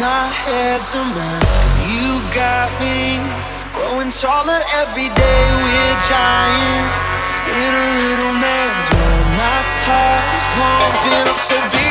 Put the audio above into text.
My head's a mess, 'cause you got me growing taller every day. We're giants in a little man's world. My heart is pumping up so big.